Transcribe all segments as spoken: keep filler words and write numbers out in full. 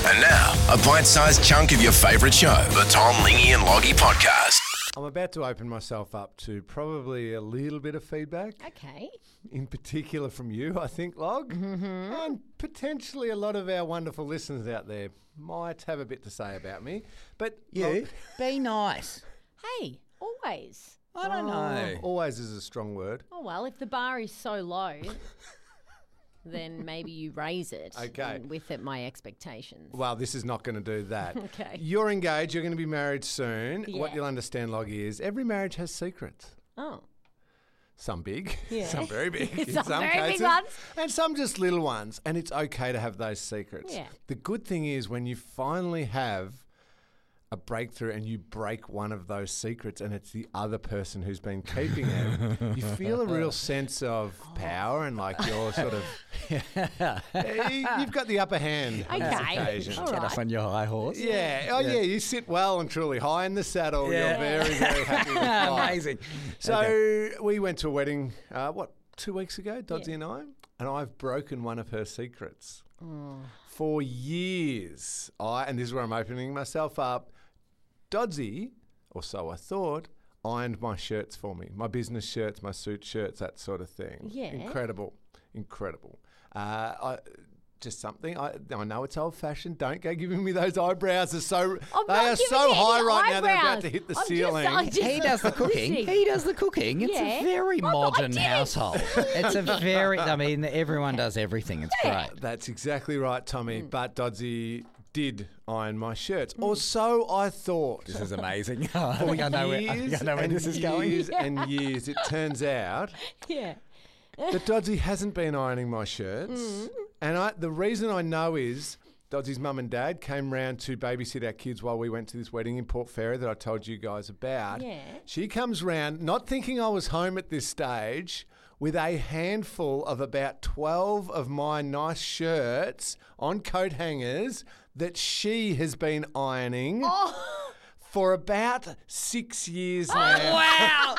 And now, a bite-sized chunk of your favourite show, the Tom, Lingy and Loggy podcast. I'm about to open myself up to probably a little bit of feedback. Okay. In particular from you, I think, Log. Mm-hmm. And potentially a lot of our wonderful listeners out there might have a bit to say about me. But You Log, be nice. Hey, always. I don't know. always is a strong word. Oh, well, if the bar is so low, then maybe you raise it. Okay. And with it, my expectations. Well, this is not going to do that. Okay. You're engaged. You're going to be married soon. What Yeah. you'll understand, Loggy, is every marriage has secrets. Oh. Some big, Yeah. some very big in Some some very big cases, ones. and some just little ones. And it's okay to have those secrets. Yeah. The good thing is when you finally have a breakthrough and you break one of those secrets and it's the other person who's been keeping it, you feel a real sense of power and like you're sort of, you- you've got the upper hand on this Okay. occasion. All Get right. off on your high horse. Yeah. Oh, yeah. You sit well and truly high in the saddle. Yeah. You're very, very happy with life. Amazing. So Okay. we went to a wedding, uh, what, two weeks ago, Doddsy and I, and I've broken one of her secrets. For years, I, and this is where I'm opening myself up, Doddsy, or so I thought, ironed my shirts for me, my business shirts, my suit shirts, that sort of thing. Yeah. Incredible, incredible. Uh, I, just something, I, I know it's old-fashioned, don't go giving me those eyebrows. They're so, I'm they not are giving so you high any right now, they're about eyebrows. to hit the I'm just- ceiling. I'm just He does the cooking. listening. He does the cooking. It's Yeah. a very Oh, no, I modern didn't. household. It's a very, I mean, everyone does everything. It's Yeah. great. That's exactly right, Tommy. Mm. But Doddsy did iron my shirts, or so I thought. This is amazing. I For think I know where, I years think I know where and this is going. years and years, it turns out Yeah. that Doddsy hasn't been ironing my shirts, Mm. and I, the reason I know is Doddsy's mum and dad came round to babysit our kids while we went to this wedding in Port Fairy that I told you guys about. Yeah. She comes round, not thinking I was home at this stage, with a handful of about twelve of my nice shirts on coat hangers that she has been ironing Oh. for about six years now. Wow.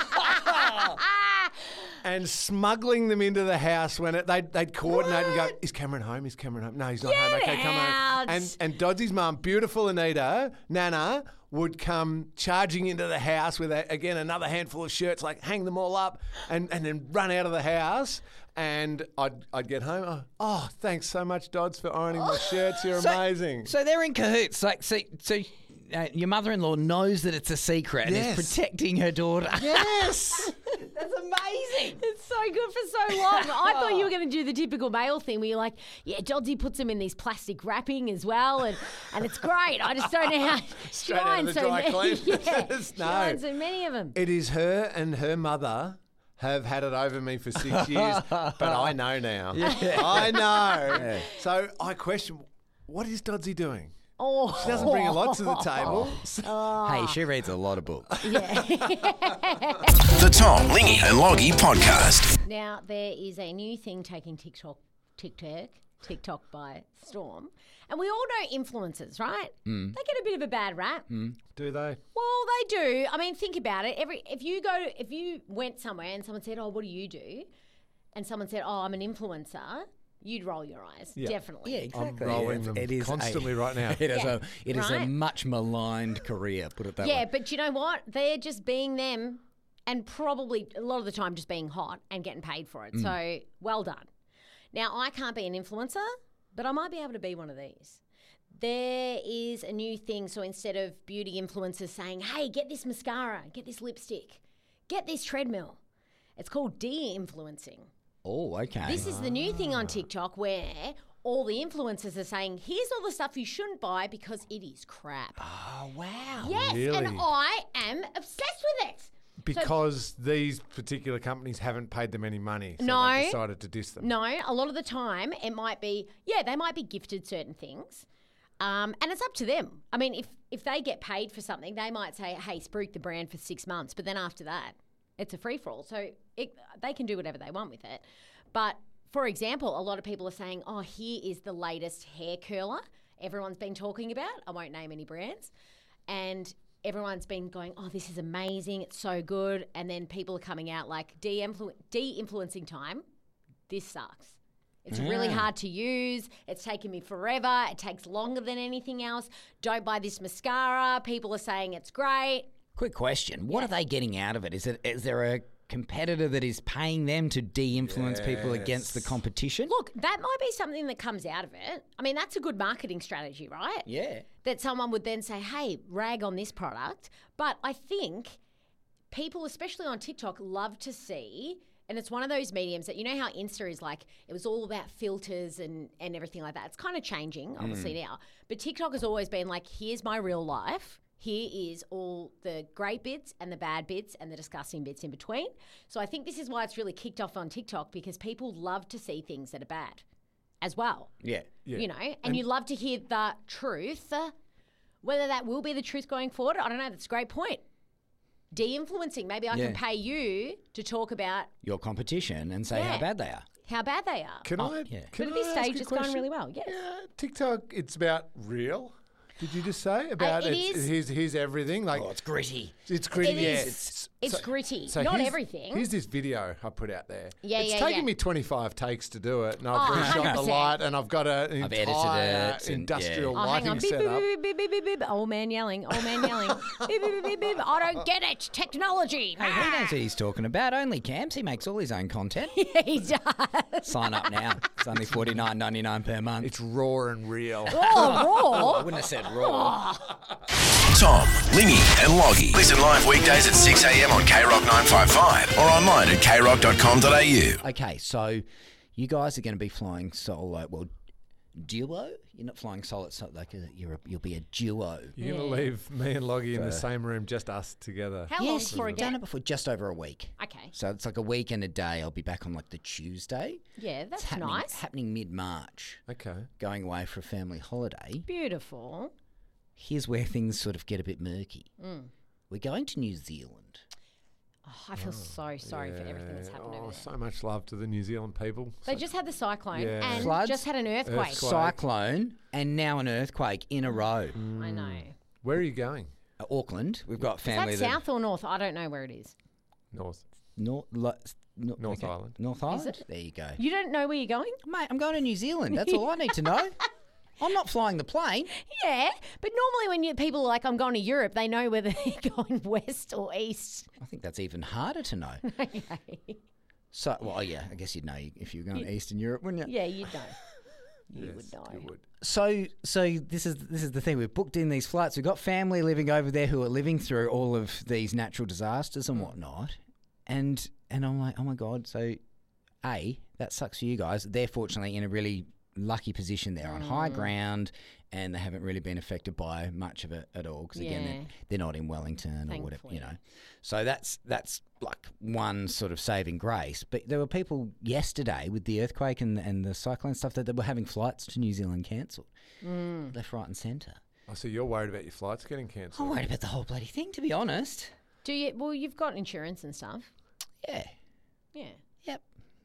And smuggling them into the house when it, they'd, they'd coordinate and go, is Cameron home? Is Cameron home? No, he's not home. Get Okay, come out. on. And, and Doddsy's mum, beautiful Anita, Nana, would come charging into the house with, a, again, another handful of shirts, like hang them all up and, and then run out of the house. And I'd, I'd get home. Oh, oh, thanks so much, Dodds, for ironing my shirts. You're So- amazing. So they're in cahoots. Like, so, so uh, your mother-in-law knows that it's a secret and Yes. is protecting her daughter. Yes. That's amazing. It's so good for so long. I thought you were going to do the typical male thing where you're like, yeah, Doddsy puts them in these plastic wrapping as well, and, and it's great. I just don't know how she Straight out of irons the so dry many. cleaners. Yeah, she No. irons so many of them. It is her and her mother have had it over me for six years, but I know now. I know. So I question, what is Doddsy doing? Oh, She doesn't bring a lot to the table. Hey, she reads a lot of books. yeah. The Tom, Lingy and Loggy podcast. Now there is a new thing taking TikTok, TikTok, TikTok by storm, and we all know influencers, right? Hmm. They get a bit of a bad rap. Do they? Well, they do. I mean, think about it. Every if you go to if you went somewhere and someone said, "Oh, what do you do?" and someone said, "Oh, I'm an influencer," you'd roll your eyes. Yeah. Definitely. Yeah, exactly. I'm rolling It- them it is constantly a, right now. It is Yeah. a it is a Right. much maligned career. Put it that Yeah, way. but you know what? They're just being them and probably a lot of the time just being hot and getting paid for it. So well done. Now, I can't be an influencer, but I might be able to be one of these. There is a new thing. So instead of beauty influencers saying, hey, get this mascara, get this lipstick, get this treadmill, it's called de-influencing. Oh, okay. This is the new thing on TikTok where all the influencers are saying, here's all the stuff you shouldn't buy because it is crap. oh wow. Yes, really? and I am obsessed with it. Because these particular companies haven't paid them any money. So No. they decided to diss them. No, a lot of the time it might be, yeah, they might be gifted certain things. Um, and it's up to them. I mean, if, if they get paid for something, they might say, hey, spruik the brand for six months. But then after that, it's a free-for-all. So it, they can do whatever they want with it. But, for example, a lot of people are saying, oh, here is the latest hair curler everyone's been talking about. I won't name any brands. And everyone's been going, oh, this is amazing. It's so good. And then people are coming out like, de-influ- de-influencing time. This sucks. It's really Yeah. hard to use. It's taken me forever. It takes longer than anything else. Don't buy this mascara. People are saying it's great. Quick question: what are they getting out of it? Is it is there a competitor that is paying them to de-influence people against the Yes. competition? Look, that might be something that comes out of it. I mean, that's a good marketing strategy, right? Yeah. That someone would then say, hey, rag on this product. But I think people, especially on TikTok, love to see, and it's one of those mediums that, you know how Insta is like, it was all about filters and, and everything like that. It's kind of changing, obviously, now. But TikTok has always been like, here's my real life. Here is all the great bits and the bad bits and the disgusting bits in between. So I think this is why it's really kicked off on TikTok, because people love to see things that are bad as well. Yeah. Yeah. You know, and, you love to hear the truth. Whether that will be the truth going forward, I don't know. That's a great point. De-influencing. Maybe I Yeah. can pay you to talk about Your competition and say how Yeah. bad they are. how bad they are. Can I? yeah. Can But at I this ask stage, a it's going question? really well. Yes. Yeah, TikTok. It's about real. Did you just say about it it's, is- here's here's everything like Oh, it's gritty. it's gritty. It yeah, is. it's, It's so- gritty. so Not here's- everything. Here's this video I put out there. Yeah, it's yeah, taken yeah. me twenty-five takes to do it, and I've Oh, reshot the one hundred percent. light, and I've got a, an I've edited entire it and- industrial yeah. Oh, hang lighting on. Beep, beep, setup. beep, beep, beep, beep, beep. Old man yelling. Old man yelling. beep, beep, beep, beep, beep. I don't get it. Technology. Hey, he knows what he's talking about. Only Cams. He makes all his own content. Yeah, he does. Sign up now. It's only forty-nine ninety-nine per month. It's raw and real. Oh, I wouldn't have said raw. Tom, Lingy, and Loggy. Listen live weekdays at six a.m. on K Rock nine fifty-five or online at k rock dot com dot a u. Okay, so you guys are going to be flying solo. Well, duo. You're not flying solo. It's not like a, you're a, you'll be a duo. You're gonna leave me and Loggy in the same room, just us together. How long Yes, for you've again? done it before. Just over a week. Okay. So it's like a week and a day. I'll be back on like the Tuesday. Yeah, It's that's happening, nice. happening mid-March. Okay. Going away for a family holiday. Beautiful. Here's where things sort of get a bit murky. Mm. We're going to New Zealand. Oh, I feel so sorry for everything that's happened Oh, over there. so much love to the New Zealand people. They So- just had the cyclone Yeah. and Floods? just had an earthquake. Earthquake. Cyclone and now an earthquake in a row. I know. Where are you going? Uh, Auckland, we've got Is family that south or north? I don't know where it is. North. North, lo, no, North Island. North Island. it? There you go, You don't know where you're going? mate. I'm going to New Zealand. That's all I need to know. I'm not flying the plane. Yeah, but normally when you, people are like, I'm going to Europe, they know whether they're going west or east. I think that's even harder to know. Okay. So, well, yeah, I guess you'd know if you were going to Eastern Europe, wouldn't you? Yeah, you know. You Yes, would know. you would. So, so this is this is the thing. We've booked in these flights. We've got family living over there who are living through all of these natural disasters and whatnot. And and I'm like, oh my god. So, a that sucks for you guys. They're fortunately in a really lucky position. They're on high ground, and they haven't really been affected by much of it at all. Because again, Yeah. they're, they're not in Wellington or whatever, Thankfully. you know. So that's that's like one sort of saving grace. But there were people yesterday with the earthquake and and the cyclone stuff that they were having flights to New Zealand cancelled, left, right, and centre. Oh, so you're worried about your flights getting I'm cancelled? worried about the whole bloody thing, to be honest. Do you? Well, you've got insurance and stuff. Yeah. Yeah. Yep.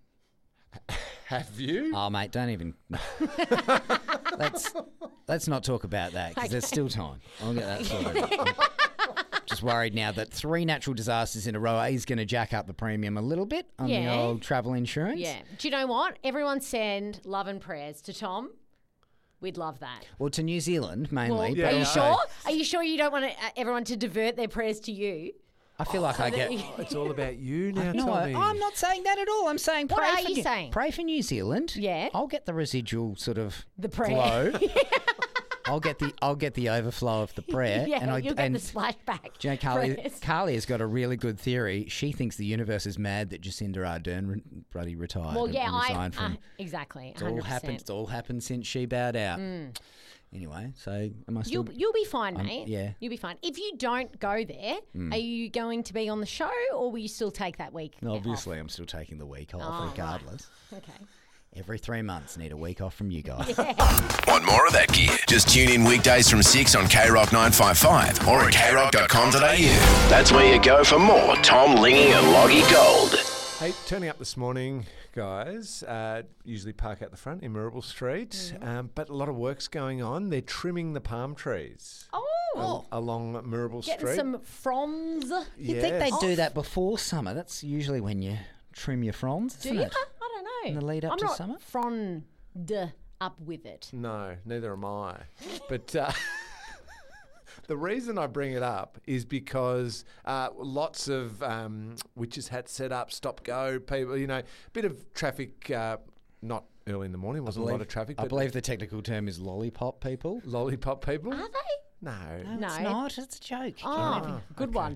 Have you? Oh, mate, don't even. let's let's not talk about that because there's still time. I'll get that sorted out. I'm just worried now that three natural disasters in a row is going to jack up the premium a little bit on the Yeah. old travel insurance. Yeah. Do you know what? Everyone send love and prayers to Tom. We'd love that. Well, to New Zealand mainly. Well, Yeah, are you yeah. sure? Are you sure you don't want to, uh, everyone to divert their prayers to you? I feel like I get. Oh, it's all about you now, No, I, Tommy. I'm not saying that at all. I'm saying What pray are for you New- saying? Pray for New Zealand. Yeah. I'll get the residual sort of The prayer. glow. I'll get the I'll get the overflow of the prayer. Yeah, and I, you'll get and the splashback. Do you know, Carly, prayers. Carly has got a really good theory. She thinks the universe is mad that Jacinda Ardern re- bloody retired Well, and, yeah, and I resigned from. uh, exactly. it's all one hundred percent. happened. It's all happened since she bowed out. Anyway, so am I still? You'll you'll be fine, Um, mate. yeah. You'll be fine. If you don't go there, are you going to be on the show, or will you still take that week? off? Obviously, I'm still taking the week off, Oh, right. regardless. Okay. Every three months, need a week off from you guys. Want more of that gear? Just tune in weekdays from six on K Rock nine fifty-five or at k rock dot com dot a u. That's where you go for more Tom, Lingy and Loggy Gold. Hey, turning up this morning, guys. Uh, usually park out the front in Marrable Street, Mm-hmm. um, but a lot of work's going on. They're trimming the palm trees Oh, along Marrable getting Street. some fronds. You'd think they'd Yes. do that before summer. That's usually when you trim your fronds, Do isn't you? it? I don't know. in the lead up I'm to not summer? frond up with it. No, neither am I. But uh, the reason I bring it up is because uh, lots of um, witches' hats set up, stop go people. You know, bit of traffic. Uh, not early in the morning. Wasn't a lot of traffic. I but believe the technical term is lollipop people. lollipop people. Are they? No. No. It's not. It's a joke. Oh, good one.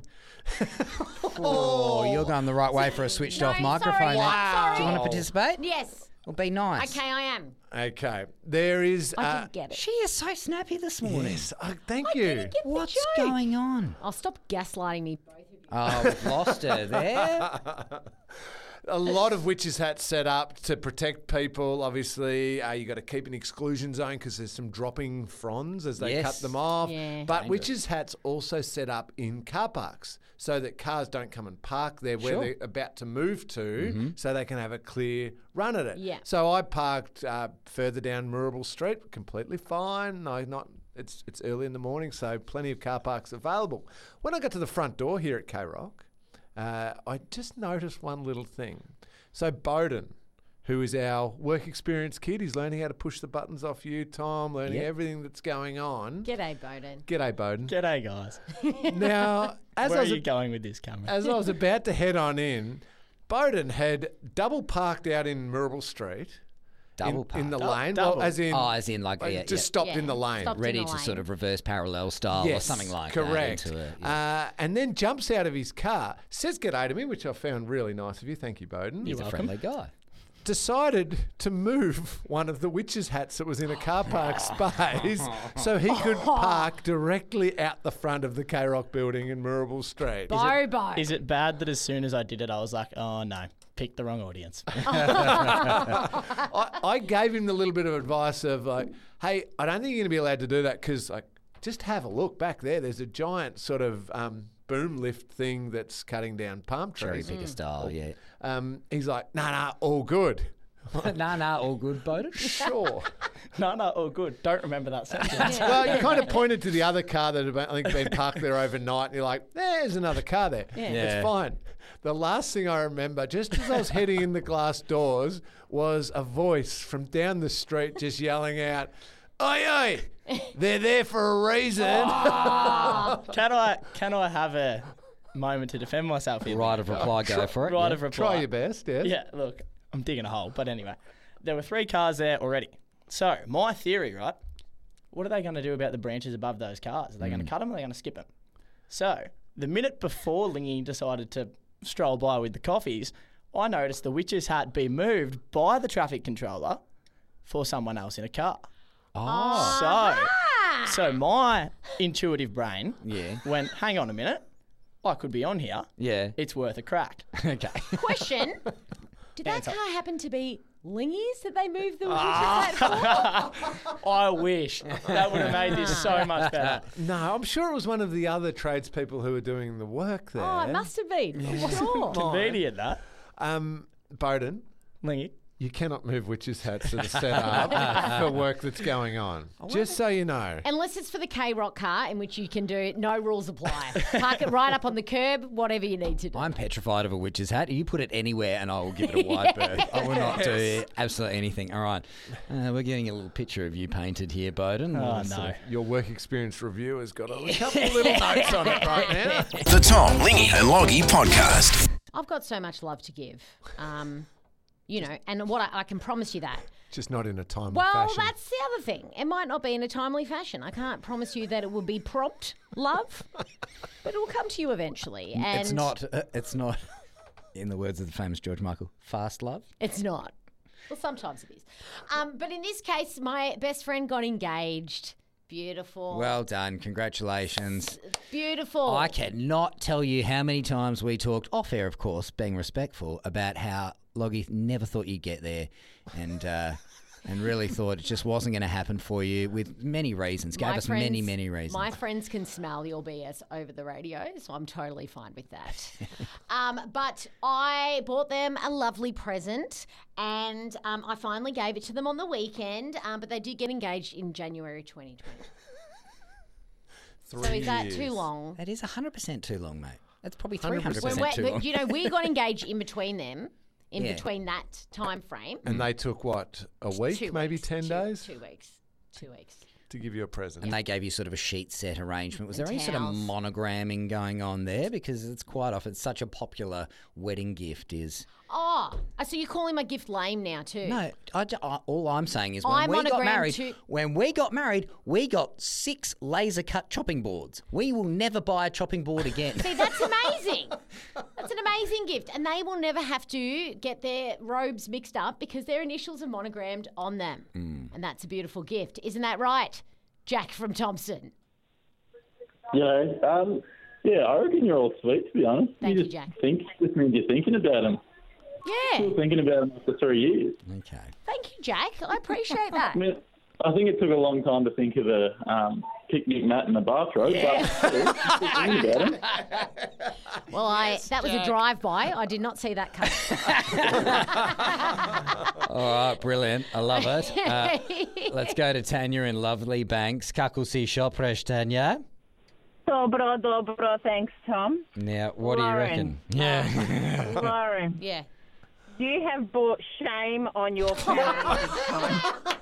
Oh, you're going the right way for a switched No, off microphone. sorry, there. I'm Do you want to sorry. participate? Yes. Well, be nice. Okay, I am. Okay. There is. I uh, didn't get it. She is so snappy this morning. Yes. Uh, thank I you. didn't get What's the joke. going on? I'll stop gaslighting me. Oh, we've lost her there. A lot of witches' hats set up to protect people. Obviously, uh, you got to keep an exclusion zone because there's some dropping fronds as they Yes. cut them off. Yeah. But Dangerous. witches' hats also set up in car parks so that cars don't come and park there where Sure. they're about to move to, so they can have a clear run at it. Yeah. So I parked uh, further down Moorabool Street, completely fine. No, not. It's it's early in the morning, so plenty of car parks available. When I got to the front door here at K Rock, uh, I just noticed one little thing. So Bowden, who is our work experience kid, he's learning how to push the buttons off you, Tom, learning Yep. everything that's going on. G'day, Bowden. G'day, Bowden. G'day, guys. Now, as Where I are was you going with this, Cameron? as I was about to head on in, Bowden had double parked out in Moorabool Street. Double in, parked. in the Du- lane. double. Well, as in, Oh, as in like, like, yeah, just yeah. stopped Yeah, in the lane. stopped in ready the to sort lane. of reverse parallel style or Yes, something like correct. that. Into a, yeah. uh, and then jumps out of his car, says g'day to me, which I found really nice of you. Thank you, Bowden. He's a welcome. friendly guy. Decided to move one of the witches' hats that was in a car park space so he could park directly out the front of the K Rock building in Moorabool Street. Bo Bo. Is it bad that as soon as I did it, I was like, oh no, picked the wrong audience? I, I gave him the little bit of advice of like, hey, I don't think you're going to be allowed to do that because like, just have a look back there. There's a giant sort of um, boom lift thing that's cutting down palm Cherry trees. picker style, yeah. Um, he's like, nah, nah, all good. nah, nah, all good, Bowden. Sure. no, no, all good. Don't remember that sentence. Well, you kind of pointed to the other car that had been, I think been parked there overnight, and you're like, there's another car there. Yeah. Yeah. It's fine. The last thing I remember, just as I was heading in the glass doors, was a voice from down the street just yelling out, oi, oi, they're there for a reason. Can I can I have a moment to defend myself here? Right of reply, go for it. Right yeah. of reply. Try your best, yes. Yeah, look, I'm digging a hole. But anyway, there were three cars there already. So my theory, right? What are they going to do about the branches above those cars? Are they going to cut them or are they going to skip them? So the minute before Lingy decided to stroll by with the coffees, I noticed the witch's hat be moved by the traffic controller for someone else in a car. Oh, So, so my intuitive brain yeah. went, hang on a minute, I could be on here. Yeah. It's worth a crack. Okay. Question. Did that Answer. car happen to be Lingy's that they moved the Ah. witches hat for? I wish. That would have made this so much better. No, I'm sure it was one of the other tradespeople who were doing the work there. Oh, it must have been. For sure. Convenient, that. Um, Bowden, Lingy. you cannot move witches' hats that are set up for work that's going on. Just so you know. Unless it's for the K Rock car, in which you can do no rules apply. Park it right up on the curb, whatever you need to do. I'm petrified of a witch's hat. You put it anywhere and I will give it a wide berth. I will not do absolutely anything. All right. Uh, we're getting a little picture of you painted here, Bowden. Oh, Uh, no. Your work experience review has got a couple of little notes on it right now. The Tom, Lingy and Loggy Podcast. I've got so much love to give. Um, you know, and what I, I can promise you that. Just not in a timely Well, fashion. that's the other thing. It might not be in a timely fashion. I can't promise you that it will be prompt love, but it will come to you eventually. And It's not, uh, it's not, in the words of the famous George Michael, fast love. It's not. Well, sometimes it is. Um, but in this case, my best friend got engaged. Beautiful. Well done. Congratulations. Beautiful. I cannot tell you how many times we talked, off air, of course, being respectful, about how Loggy never thought you'd get there and uh, and really thought it just wasn't going to happen for you with many reasons. Gave My us many, friends- many reasons. My friends can smell your B S over the radio, so I'm totally fine with that. um, but I bought them a lovely present, and um, I finally gave it to them on the weekend. Um, but they did get engaged in January twenty twenty. Three So is that years. too long? That is one hundred percent too long, mate. That's probably one hundred three hundred percent. When percent we're- too long. but, you know, we got engaged in between them in Yeah. between that time frame. And they took what, a week, Two maybe weeks, ten two- days Two weeks. Two weeks. to give you a present. And they gave you sort of a sheet set arrangement. Was And there any sort of towels. monogramming going on there? Because it's quite often it's such a popular wedding gift. Is Oh, uh, so you're calling my gift lame now too? no, I, ju- I- all I'm saying is when I we got monogrammed married, too- when we got married, we got six laser cut chopping boards. We will never buy a chopping board again. See, that's amazing. That's an amazing gift. And they will never have to get their robes mixed up because their initials are monogrammed on them. Hmm. And that's a beautiful gift. Isn't that right, Jack from Thompson? Yeah, um, yeah, I reckon you're all sweet, to be honest. Thank you you, just Jack. think, just means you're thinking about them. Yeah. Still thinking about them after three years. Okay. Thank you, Jack. I appreciate that. I mean, I think it took a long time to think of a um, picnic mat and a bathrobe, but still, still thinking about them. Well, I that was a drive-by. I did not see that coming. All right, brilliant. I love it. Uh, let's go to Tanya in Lovely Banks. Kako si šopreš, Tanya? Dobro, dobro. Thanks, Tom. Now, what do you reckon? Lauren. Yeah. Lauren, Yeah. you have brought shame on your parents this time.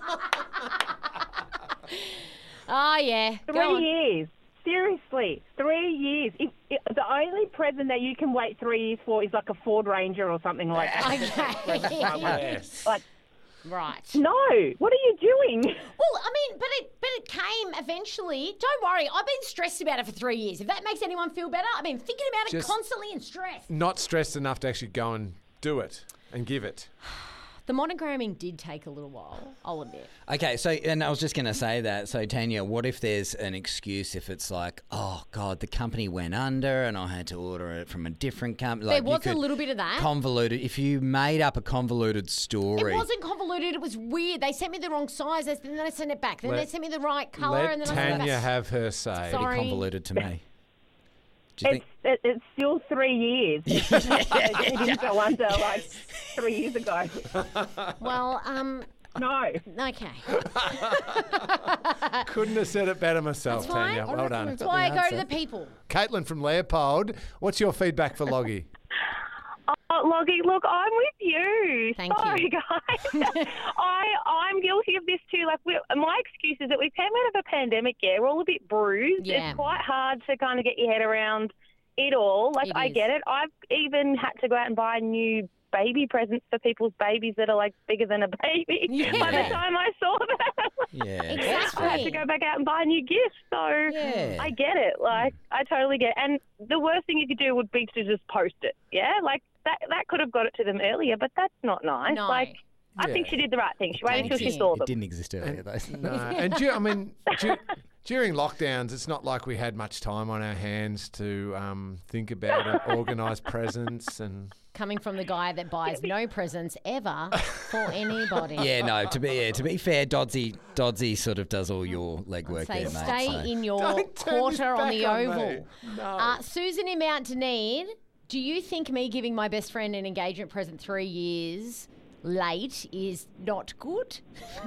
Oh, yeah. Go Three on. years. Seriously, three years. If, if, the only present that you can wait three years for is like a Ford Ranger or something like that. Okay. Yes. Like, Right. no, what are you doing? Well, I mean, but it but it came eventually. Don't worry, I've been stressed about it for three years. If that makes anyone feel better, I've been thinking about it Just- constantly and stressed. Not stressed enough to actually go and do it and give it. The monogramming did take a little while, I'll admit. Okay, so, and I was just going to say that. So, Tanya, what if there's an excuse if it's like, oh, God, the company went under and I had to order it from a different company? Like, There was you a could little bit of that. Convoluted. If you made up a convoluted story. It wasn't convoluted. It was weird. They sent me the wrong size. Then they sent it back. Then Let- they sent me the right colour. Let and then I sent it Tanya back. have her say. Sorry. Pretty convoluted to me. Do you It's, think? it, it's still three years. It didn't go under like three years ago. Well, um, No. okay. Couldn't have said it better myself, That's fine. Tanya. Well done. That's why I the go to answer. the people. Caitlin from Leopold, what's your feedback for Loggy? Oh, Loggy, look, I'm with you. Thank Sorry, you. guys. I I'm guilty of this too. Like, we, my excuse is that we came out of a pandemic. Yeah, we're all a bit bruised. Yeah. It's quite hard to kind of get your head around it all. Like, It I is. get it. I've even had to go out and buy new baby presents for people's babies that are like bigger than a baby. Yeah. By the time I saw that, Yeah. Exactly. I had to go back out and buy a new gift. So Yeah. I get it. Like, I totally get it. And the worst thing you could do would be to just post it. Yeah, like that that could have got it to them earlier, but that's not nice. No. Like, I Yeah. think she did the right thing. She waited Thank until she you. saw It them. didn't exist earlier, though. No, and du- I mean, du- during lockdowns, it's not like we had much time on our hands to um, think about and organise presents and. Coming from the guy that buys no presents ever for anybody. Yeah, no. To be yeah, to be fair, Dodsy Dodsy sort of does all your legwork Say, there, mate. stay so. in your Don't turn this quarter on back the on me. oval. No. Uh, Susan in Mount Dunedin, do you think me giving my best friend an engagement present three years late is not good?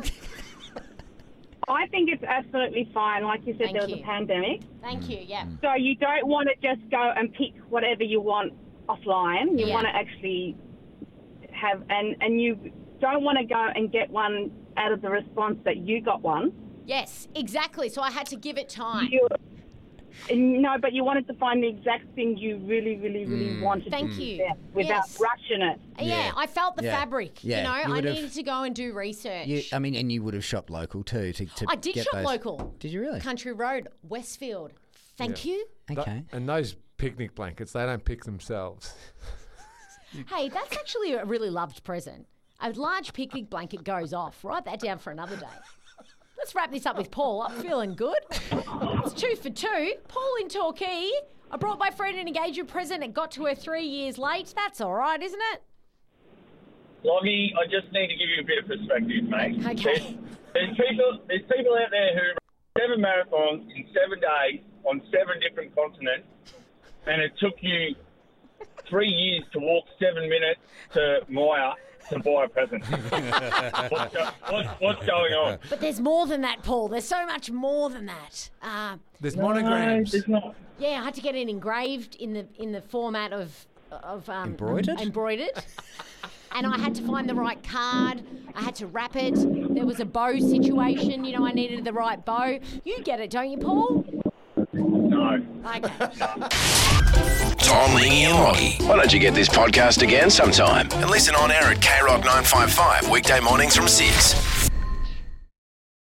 I think it's absolutely fine. Like you said, Thank there was you. a pandemic. Thank you. Yeah. So you don't want to just go and pick whatever you want offline. You Yeah. want to actually have, and, and you don't want to go and get one out of the response that you got one. Yes, exactly. So I had to give it time. You, and, no, but you wanted to find the exact thing you really, really, really wanted Thank to you. get without Yes. rushing it. Yeah, Yeah. I felt the Yeah. fabric. Yeah, You know, you I would've- needed to go and do research. You, I mean, and you would have shopped local too. To, to I did get shop those- local. Did you really? Country Road, Westfield. Thank you. Th- Okay. And those picnic blankets, they don't pick themselves. Hey, that's actually a really loved present. A large picnic blanket goes off. Write that down for another day. Let's wrap this up with Paul. I'm feeling good. It's two for two. Paul in Torquay. I brought my friend an engagement present. It got to her three years late. That's all right, isn't it? Loggy, I just need to give you a bit of perspective, mate. Okay. There's, there's people, there's people out there who run seven marathons in seven days on seven different continents, and it took you three years to walk seven minutes to Maya to buy a present. what's, go, what's, what's going on? But there's more than that, Paul. There's so much more than that. Uh, There's No, monograms. there's not. yeah, I had to get it engraved in the in the format of of um, Embroidered? embroidered. and I had to find the right card. I had to wrap it. There was a bow situation. You know, I needed the right bow. You get it, don't you, Paul? No. Okay. Tom, Lingy and Loggy. Why don't you get this podcast again sometime and listen on air at K Rock nine five five weekday mornings from six.